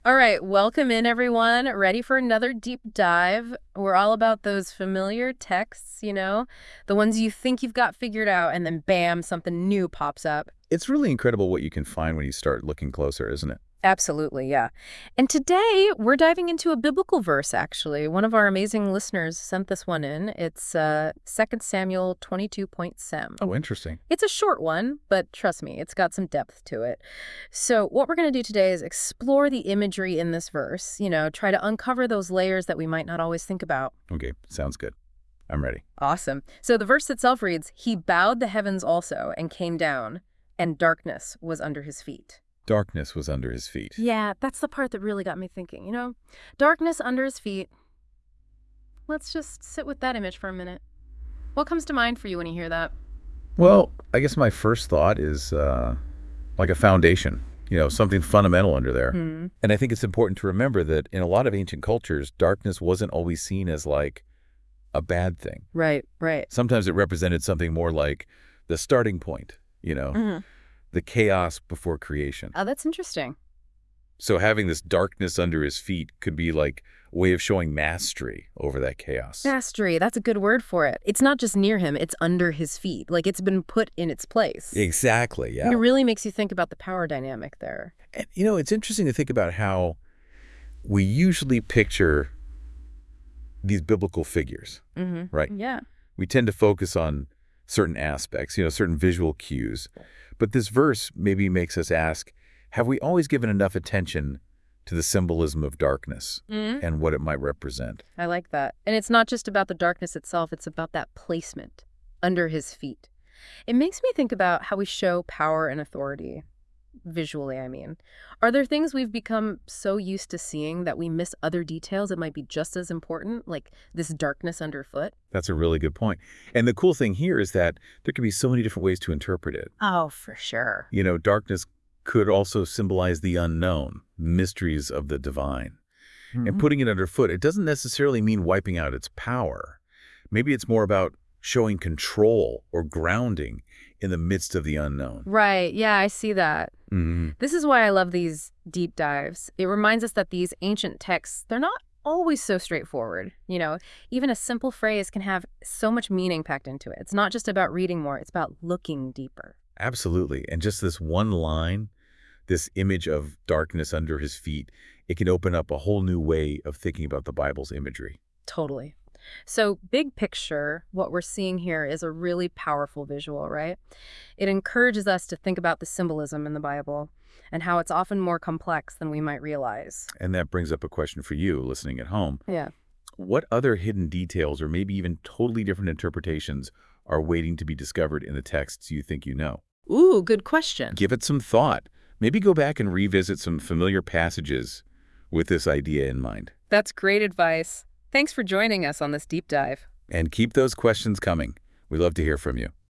All right, welcome in, everyone. Ready for another deep dive? We're all about those familiar texts, the ones you think you've got figured out, and then bam, something new pops up. It's really incredible what you can find when you start looking closer, isn't it? Absolutely, yeah. And today we're diving into a biblical verse, actually. One of our amazing listeners sent this one in. It's 2 Samuel 22.sem. Oh, interesting. It's a short one, but trust me, it's got some depth to it. So what we're going to do today is explore the imagery in this verse, try to uncover those layers that we might not always think about. Okay, sounds good. I'm ready. Awesome. So the verse itself reads, "He bowed the heavens also and came down, and darkness was under his feet." Darkness was under his feet. Yeah, that's the part that really got me thinking, Darkness under his feet. Let's just sit with that image for a minute. What comes to mind for you when you hear that? Well, I guess my first thought is like a foundation, something fundamental under there. Hmm. And I think it's important to remember that in a lot of ancient cultures, darkness wasn't always seen as like a bad thing. Right, right. Sometimes it represented something more like the starting point, Hmm. the chaos before creation. Oh, that's interesting. So having this darkness under his feet could be like a way of showing mastery over that chaos. Mastery, that's a good word for it. It's not just near him, it's under his feet. Like it's been put in its place. Exactly, yeah. It really makes you think about the power dynamic there. And, it's interesting to think about how we usually picture these biblical figures, right? Yeah. We tend to focus on certain aspects, certain visual cues. But this verse maybe makes us ask, have we always given enough attention to the symbolism of darkness and what it might represent? I like that. And it's not just about the darkness itself, it's about that placement under his feet. It makes me think about how we show power and authority, visually, I mean. Are there things we've become so used to seeing that we miss other details that might be just as important, like this darkness underfoot? That's a really good point. And the cool thing here is that there could be so many different ways to interpret it. Oh, for sure. Darkness could also symbolize the unknown, mysteries of the divine. And putting it underfoot, it doesn't necessarily mean wiping out its power. Maybe it's more about showing control or grounding in the midst of the unknown. Right. Yeah, I see that. This is why I love these deep dives. It reminds us that these ancient texts, they're not always so straightforward. Even a simple phrase can have so much meaning packed into it. It's not just about reading more, it's about looking deeper. Absolutely. And just this one line, this image of darkness under his feet, it can open up a whole new way of thinking about the Bible's imagery. Totally. So big picture, what we're seeing here is a really powerful visual, right? It encourages us to think about the symbolism in the Bible and how it's often more complex than we might realize. And that brings up a question for you listening at home. Yeah. What other hidden details or maybe even totally different interpretations are waiting to be discovered in the texts you think you know? Ooh, good question. Give it some thought. Maybe go back and revisit some familiar passages with this idea in mind. That's great advice. Thanks for joining us on this deep dive. And keep those questions coming. We love to hear from you.